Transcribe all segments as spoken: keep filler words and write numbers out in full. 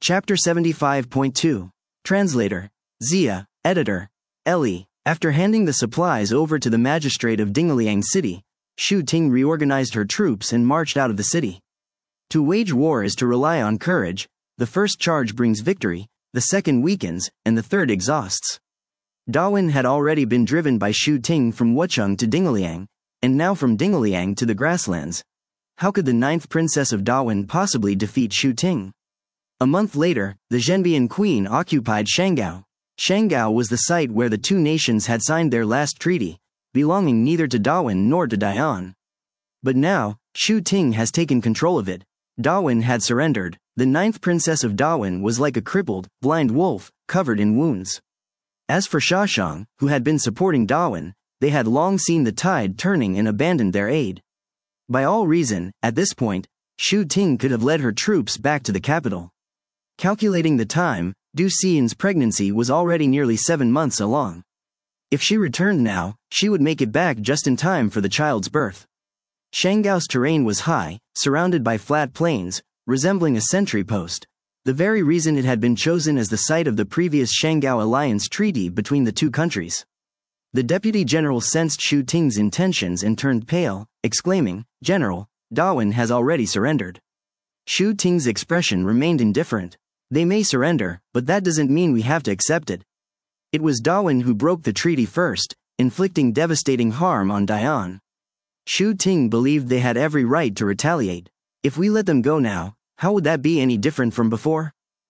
Chapter seventy-five point two. Translator. Zia, Editor. Ellie. After handing the supplies over to the magistrate of Dingliang City, Shu Ting reorganized her troops and marched out of the city. To wage war is to rely on courage. The first charge brings victory, the second weakens, and the third exhausts. Dawin had already been driven by Shu Ting from Wucheng to Dingliang, and now from Dingliang to the grasslands. How could the ninth princess of Dawin possibly defeat Shu Ting? A month later, the Zhenbian queen occupied Shangao. Shangao was the site where the two nations had signed their last treaty, belonging neither to Dawin nor to Dai'an. But now, Shu Ting has taken control of it. Dawin had surrendered. The ninth princess of Dawin was like a crippled, blind wolf, covered in wounds. As for Shashang, who had been supporting Dawin, they had long seen the tide turning and abandoned their aid. By all reason, at this point, Shu Ting could have led her troops back to the capital. Calculating the time, Du Xian's pregnancy was already nearly seven months along. If she returned now, she would make it back just in time for the child's birth. Shangao's terrain was high, surrounded by flat plains, resembling a sentry post, the very reason it had been chosen as the site of the previous Shangao alliance treaty between the two countries. The deputy general sensed Shu Ting's intentions and turned pale, exclaiming, "General, Dawin has already surrendered." Shu Ting's expression remained indifferent. "They may surrender, but that doesn't mean we have to accept it. It was Dawin who broke the treaty first, inflicting devastating harm on Dai'an. Shu Ting believed they had every right to retaliate. If we let them go now, how would that be any different from before?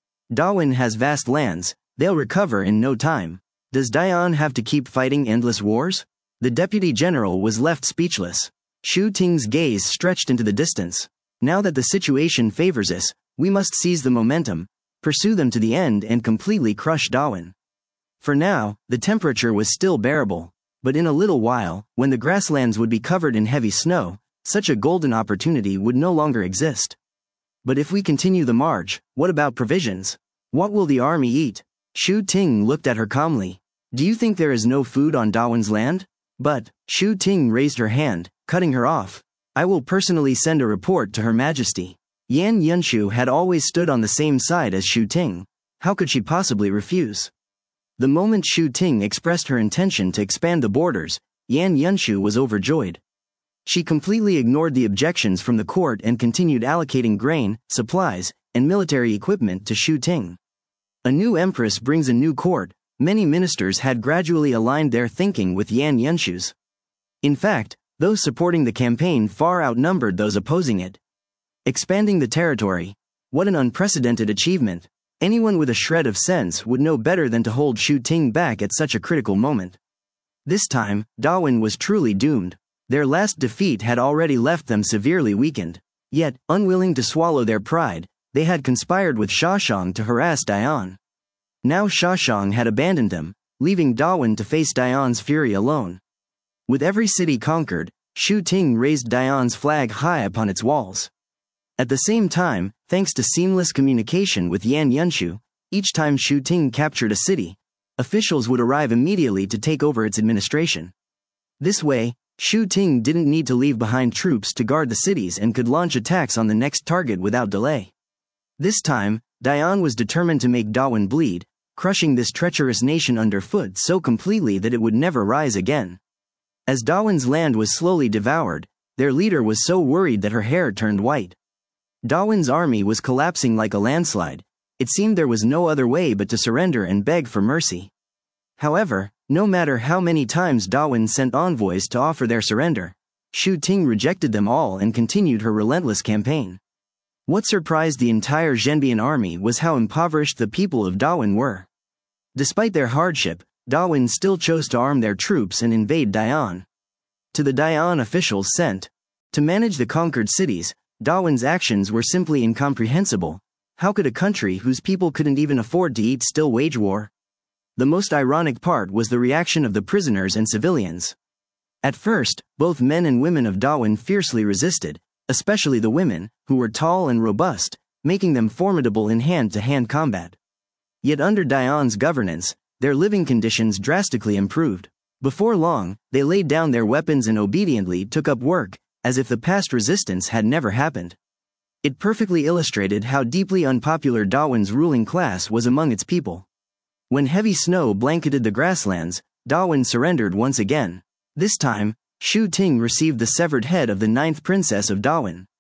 Dawin has vast lands, they'll recover in no time. Does Dai'an have to keep fighting endless wars?" The deputy general was left speechless. Shu Ting's gaze stretched into the distance. "Now that the situation favors us, we must seize the momentum, pursue them to the end and completely crush Dawin." For now, the temperature was still bearable, but in a little while, when the grasslands would be covered in heavy snow, such a golden opportunity would no longer exist. But if we continue the march, what about provisions? What will the army eat? Shu Ting looked at her calmly. "Do you think there is no food on Dawin's land?" But, Shu Ting raised her hand, cutting her off. "I will personally send a report to Her Majesty." Yan Yunshu had always stood on the same side as Shu Ting. How could she possibly refuse? The moment Shu Ting expressed her intention to expand the borders, Yan Yunshu was overjoyed. She completely ignored the objections from the court and continued allocating grain, supplies, and military equipment to Shu Ting. A new empress brings a new court. Many ministers had gradually aligned their thinking with Yan Yunshu's. In fact, those supporting the campaign far outnumbered those opposing it. Expanding the territory. What an unprecedented achievement. Anyone with a shred of sense would know better than to hold Shu Ting back at such a critical moment. This time, Dawin was truly doomed. Their last defeat had already left them severely weakened. Yet, unwilling to swallow their pride, they had conspired with Shashang to harass Dai'an. Now Shashang had abandoned them, leaving Dawin to face Dai'an's fury alone. With every city conquered, Shu Ting raised Dai'an's flag high upon its walls. At the same time, thanks to seamless communication with Yan Yunshu, each time Shu Ting captured a city, officials would arrive immediately to take over its administration. This way, Shu Ting didn't need to leave behind troops to guard the cities and could launch attacks on the next target without delay. This time, Dai'an was determined to make Dawin bleed, crushing this treacherous nation underfoot so completely that it would never rise again. As Dawin's land was slowly devoured, their leader was so worried that her hair turned white. Dawin's army was collapsing like a landslide. It seemed there was no other way but to surrender and beg for mercy. However, no matter how many times Dawin sent envoys to offer their surrender, Shu Ting rejected them all and continued her relentless campaign. What surprised the entire Zhenbian army was how impoverished the people of Dawin were. Despite their hardship, Dawin still chose to arm their troops and invade Dai'an. To the Dai'an officials sent to manage the conquered cities, Dawin's actions were simply incomprehensible. How could a country whose people couldn't even afford to eat still wage war? The most ironic part was the reaction of the prisoners and civilians. At first, both men and women of Dawin fiercely resisted, especially the women, who were tall and robust, making them formidable in hand-to-hand combat. Yet under Dai'an's governance, their living conditions drastically improved. Before long, they laid down their weapons and obediently took up work, as if the past resistance had never happened. It perfectly illustrated how deeply unpopular Darwin's ruling class was among its people. When heavy snow blanketed the grasslands, Darwin surrendered once again. This time, Shu Ting received the severed head of the ninth princess of Darwin.